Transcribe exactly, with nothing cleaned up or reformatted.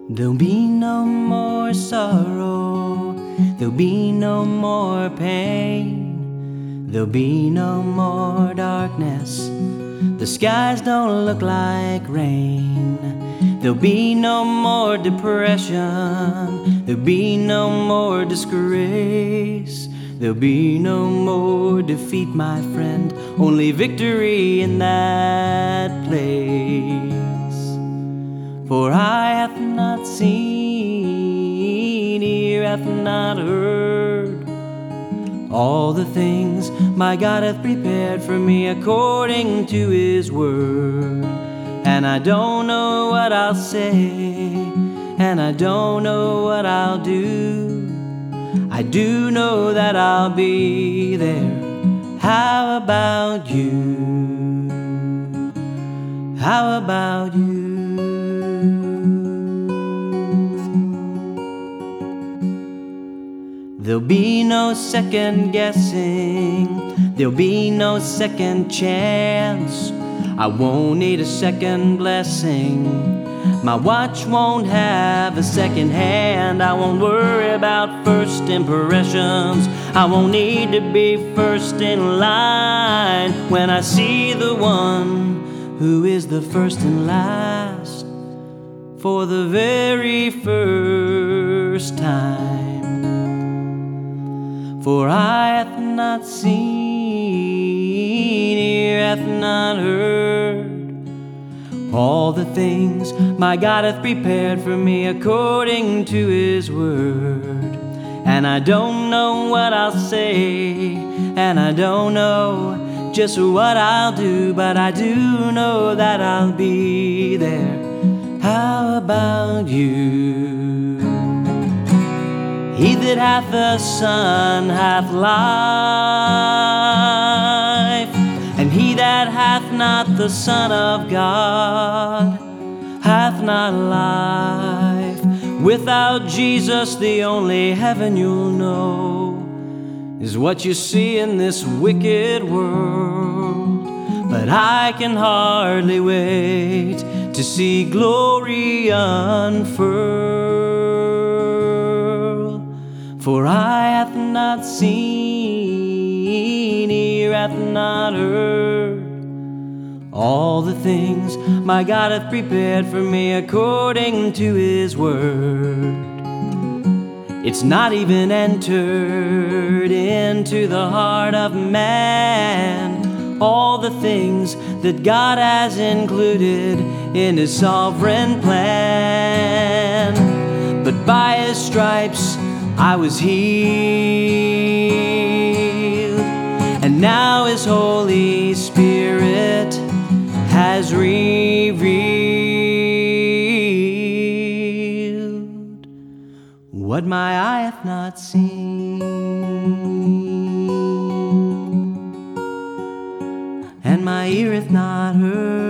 There'll be no more sorrow, there'll be no more pain, there'll be no more darkness, the skies don't look like rain. There'll be no more depression, there'll be no more disgrace, there'll be no more defeat, my friend, only victory in that place. For eye hath not seen, ear hath not heard, all the things my God hath prepared for me according to His word. And I don't know what I'll say, and I don't know what I'll do. I do know that I'll be there. How about you? How about you? There'll be no second guessing, there'll be no second chance. I won't need a second blessing, my watch won't have a second hand. I won't worry about first impressions, I won't need to be first in line when I see the one who is the first and last for the very first time. For eye hath not seen, ear hath not heard, all the things my God hath prepared for me according to His word. And I don't know what I'll say, and I don't know just what I'll do, but I do know that I'll be there. How about you? He that hath the Son hath life, and he that hath not the Son of God hath not life. Without Jesus, the only heaven you'll know is what you see in this wicked world. But I can hardly wait to see glory unfurled. For eye hath not seen, ear hath not heard, all the things my God hath prepared for me according to His word. It's not even entered into the heart of man, all the things that God has included in His sovereign plan. But by His stripes I was healed, and now His Holy Spirit has revealed what my eye hath not seen, and my ear hath not heard,